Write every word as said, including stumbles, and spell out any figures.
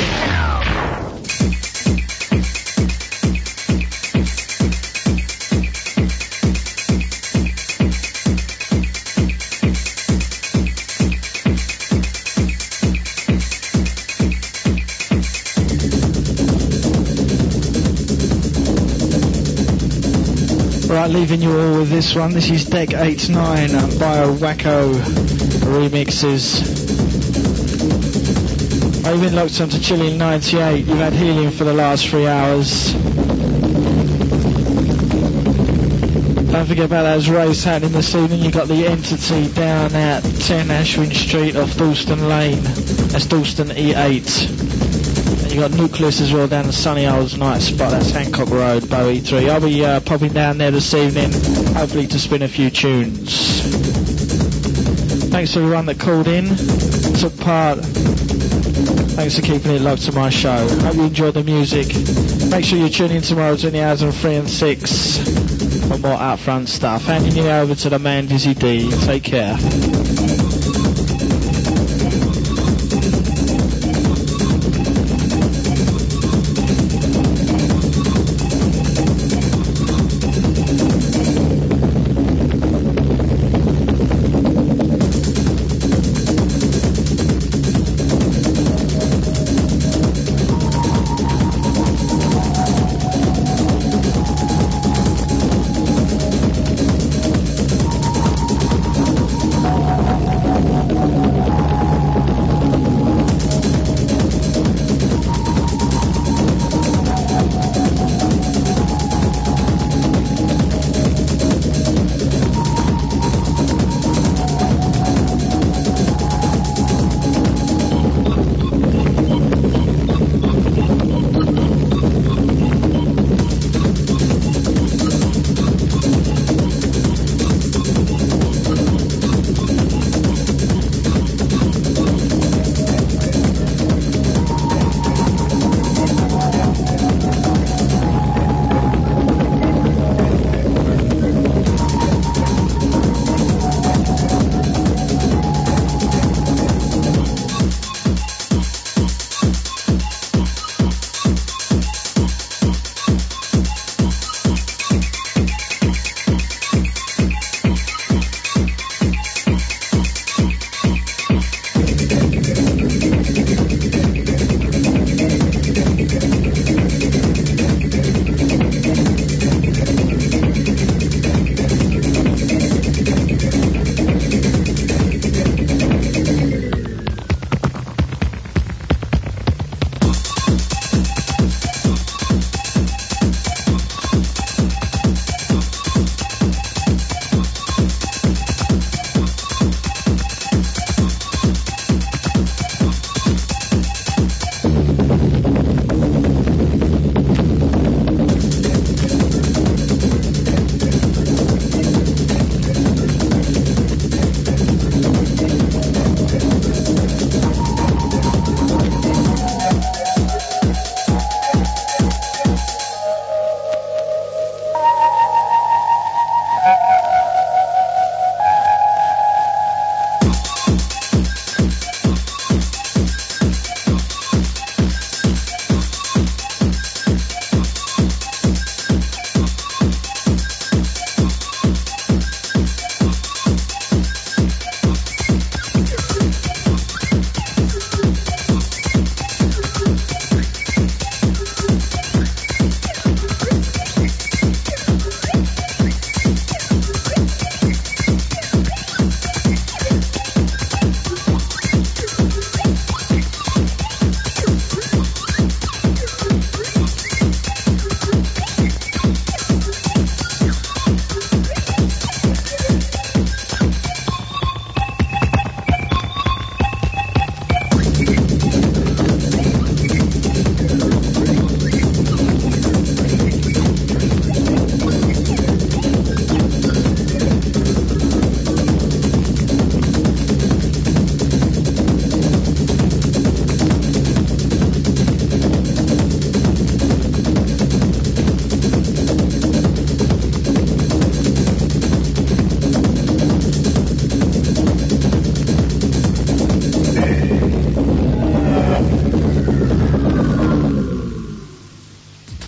Leaving you all with this one. This is Deck eight nine Bio Wacko remixes. I've been locked onto Chilling ninety-eight. You've had Helium for the last three hours. Don't forget about those raves happening this evening. You've got the Entity down at ten Ashwin Street off Dalston Lane. That's Dalston E eight. You got Nucleus as well down the Sunny Olds night spot. That's Hancock Road, Bow E three. I'll be uh, popping down there this evening, hopefully to spin a few tunes. Thanks to everyone that called in, took part. Thanks for keeping it locked to my show. Hope you enjoyed the music. Make sure you tune in tomorrow between the hours of three and six for more upfront stuff. Handing you over to the man Dizzy D. Take care.